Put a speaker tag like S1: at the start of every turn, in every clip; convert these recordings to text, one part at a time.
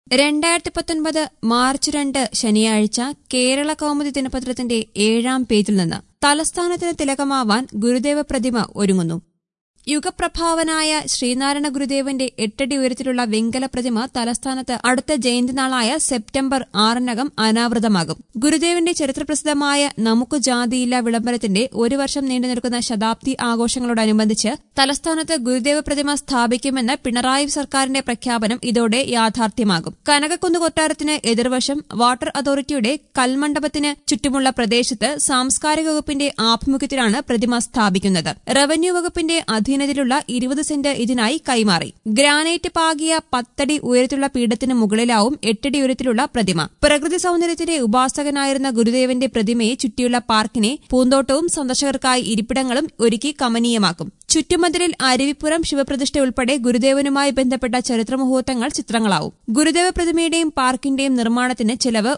S1: 2019 March 2 ശനിയാഴ്ച കേരള കൗമുദി ദിനപത്രത്തിന്റെ 7-ാം പേജിൽ നിന്ന് തലസ്ഥാനത്തിന് തിലകമാവാൻ ഗുരുദേവ പ്രതിമ ഒരുങ്ങുന്നു. യുഗപ്രഭാവനായ ശ്രീനാരായണ ഗുരുദേവന്റെ 8 അടി ഉയരത്തിലുള്ള വെങ്കല പ്രതിമ തലസ്ഥാനത്ത് അടുത്ത ജയന്തിനാളായ സെപ്റ്റംബർ 6-നകം അനാവൃതമാകും. ഗുരുദേവന്റെ ചരിത്രപ്രസിദ്ധമായ നമുക്ക് ജാതിയില്ല വിളംബരത്തിന്റെ ഒരു വർഷം നീണ്ടുനിൽക്കുന്ന ശതാബ്ദി ആഘോഷങ്ങളോടനുബന്ധിച്ച് തലസ്ഥാനത്ത് ഗുരുദേവ പ്രതിമ സ്ഥാപിക്കുമെന്ന പിണറായി സർക്കാരിന്റെ പ്രഖ്യാപനം ഇതോടെ യാഥാർത്ഥ്യമാകും. കനകക്കുന്ന് കൊട്ടാരത്തിന് എതിർവശം വാട്ടർ അതോറിറ്റിയുടെ കൽമണ്ഡപത്തിന് ചുറ്റുമുള്ള പ്രദേശത്ത് സാംസ്കാരിക വകുപ്പിന്റെ ആഭിമുഖ്യത്തിലാണ് പ്രതിമ സ്ഥാപിക്കുന്നത്. റവന്യൂ വകുപ്പിന്റെ അധീനതയിലുള്ള 20 സെന്റ് ഇതിനായി കൈമാറി. ഗ്രാനൈറ്റ് പാകിയ 10 അടി ഉയരത്തിലുള്ള പീഠത്തിന് മുകളിലാവും 8 അടി ഉയരത്തിലുള്ള പ്രതിമ. പ്രകൃതി സൌന്ദര്യത്തിന്റെ ഉപാസകനായിരുന്ന ഗുരുദേവന്റെ പ്രതിമയെ ചുറ്റിയുള്ള പാർക്കിനെ പൂന്തോട്ടവും സന്ദർശകർക്കായി ഇരിപ്പിടങ്ങളും ഒരുക്കി കമനീയമാക്കും. ചുറ്റുമതിലിൽ അരുവിപ്പുറം ശിവപ്രതിഷ്ഠ ഉൾപ്പെടെ ഗുരുദേവനുമായി ബന്ധപ്പെട്ട ചരിത്രമുഹൂർത്തങ്ങൾ ചിത്രങ്ങളാവും. ഗുരുദേവ പ്രതിമയുടെയും പാർക്കിന്റെയും നിർമ്മാണത്തിന് ചെലവ്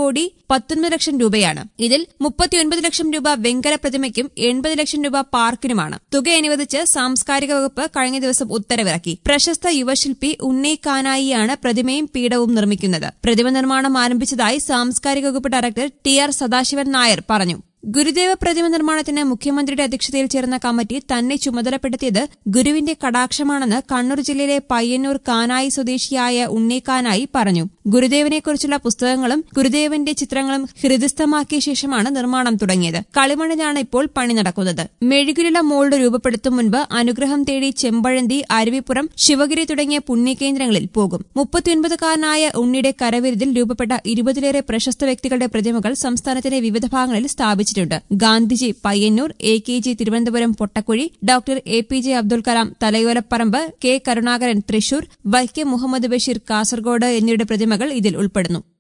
S1: 1,19 ലക്ഷം രൂപയാണ്. ഇതിൽ 39 ലക്ഷം രൂപ വെങ്കല പ്രതിമയ്ക്കും 80 ലക്ഷം രൂപ പാർക്കിനുമാണ്. തുക അനുവദിച്ച് സാംസ്കാരിക വകുപ്പ് കഴിഞ്ഞ ദിവസം ഉത്തരവിറക്കി. പ്രശസ്ത യുവശില്പി ഉണ്ണി കാനായിയാണ് പ്രതിമയും പീഠവും നിർമ്മിക്കുന്നത്. പ്രതിമ നിർമ്മാണം ആരംഭിച്ചതായി സാംസ്കാരിക വകുപ്പ് ഡയറക്ടർ TR സദാശിവൻ നായർ പറഞ്ഞു. ഗുരുദേവ പ്രതിമ നിർമ്മാണത്തിന് മുഖ്യമന്ത്രിയുടെ അധ്യക്ഷതയിൽ ചേർന്ന കമ്മിറ്റി തന്നെ ചുമതലപ്പെടുത്തിയത് ഗുരുവിന്റെ കടാക്ഷമാണെന്ന് കണ്ണൂർ ജില്ലയിലെ പയ്യന്നൂർ കാനായി സ്വദേശിയായ ഉണ്ണി കാനായി പറഞ്ഞു. ഗുരുദേവനെക്കുറിച്ചുള്ള പുസ്തകങ്ങളും ഗുരുദേവന്റെ ചിത്രങ്ങളും ഹൃദിസ്ഥമാക്കിയ ശേഷമാണ് നിർമ്മാണം തുടങ്ങിയത്. കളിമണ്ണിലാണ് ഇപ്പോൾ പണി നടക്കുന്നത്. മെഴുകിലുള്ള മോൾഡ് രൂപപ്പെടുത്തും മുൻപ് അനുഗ്രഹം തേടി ചെമ്പഴന്തി, അരുവിപ്പുറം, ശിവഗിരി തുടങ്ങിയ പുണ്യകേന്ദ്രങ്ങളിൽ പോകും. 39-കാരനായ ഉണ്ണിയുടെ കരവിരുതിൽ രൂപപ്പെട്ട 20-ലേറെ പ്രശസ്ത വ്യക്തികളുടെ പ്രതിമകൾ സംസ്ഥാനത്തിന്റെ വിവിധ ഭാഗങ്ങളിൽ സ്ഥാപിച്ചിട്ടുണ്ട്. Gandhiji Payyanur, AKG Thiruvananthapuram Pottakuzhi, doctor APJ Abdul Kalam Thalayolaparambu, K Karunakaran Thrissur, Vaikom Muhammad Basheer Kasaragod എന്നിവരുടെ പ്രതിമകൾ ഇതിൽ ഉൾപ്പെടുന്നു.